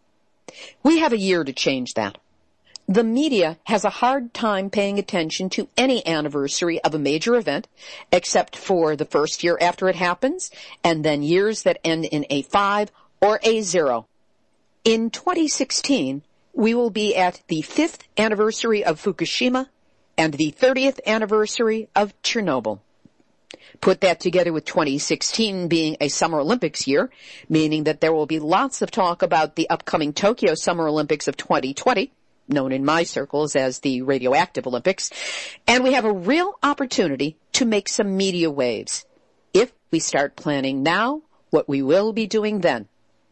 We have a year to change that. The media has a hard time paying attention to any anniversary of a major event, except for the first year after it happens, and then years that end in a five or a zero. In twenty sixteen, we will be at the fifth anniversary of Fukushima and the thirtieth anniversary of Chernobyl. Put that together with twenty sixteen being a Summer Olympics year, meaning that there will be lots of talk about the upcoming Tokyo Summer Olympics of twenty twenty, known in my circles as the Radioactive Olympics, and we have a real opportunity to make some media waves if we start planning now what we will be doing then.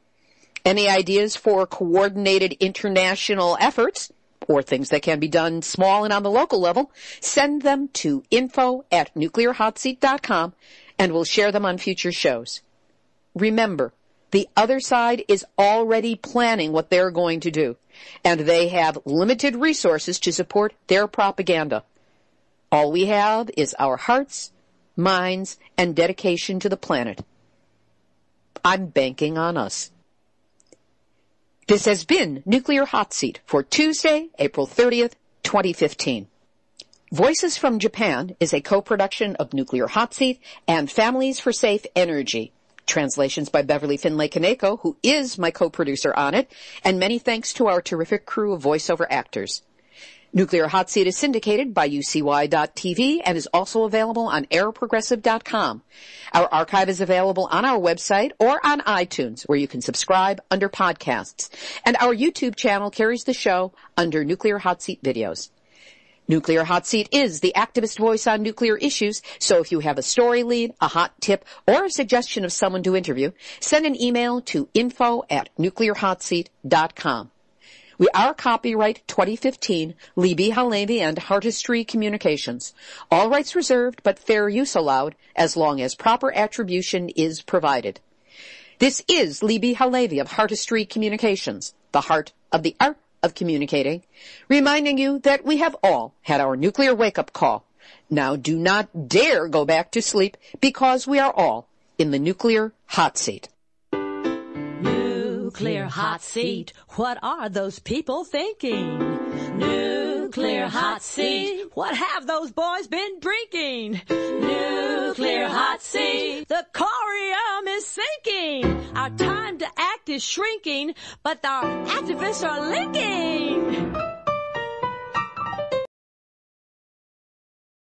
Any ideas for coordinated international efforts, or things that can be done small and on the local level, send them to info at nuclear hot seat dot com, and we'll share them on future shows. Remember, the other side is already planning what they're going to do, and they have limited resources to support their propaganda. All we have is our hearts, minds, and dedication to the planet. I'm banking on us. This has been Nuclear Hot Seat for Tuesday, April thirtieth, twenty fifteen. Voices from Japan is a co-production of Nuclear Hot Seat and Families for Safe Energy. Translations by Beverly Finlay Kaneko, who is my co-producer on it, and many thanks to our terrific crew of voiceover actors. Nuclear Hot Seat is syndicated by U C Y dot T V and is also available on air progressive dot com. Our archive is available on our website or on iTunes, where you can subscribe under podcasts. And our YouTube channel carries the show under Nuclear Hot Seat videos. Nuclear Hot Seat is the activist voice on nuclear issues, so if you have a story lead, a hot tip, or a suggestion of someone to interview, send an email to info at nuclear hot seat dot com. We are copyright twenty fifteen, Libby Halevi and Heartistry Communications. All rights reserved, but fair use allowed, as long as proper attribution is provided. This is Libby Halevi of Heartistry Communications, the heart of the art of communicating, reminding you that we have all had our nuclear wake-up call. Now do not dare go back to sleep, because we are all in the nuclear hot seat. Nuclear hot seat. What are those people thinking? Nuclear hot seat. What have those boys been drinking? Nuclear hot seat. The corium is sinking. Our time to act is shrinking, but our activists are linking.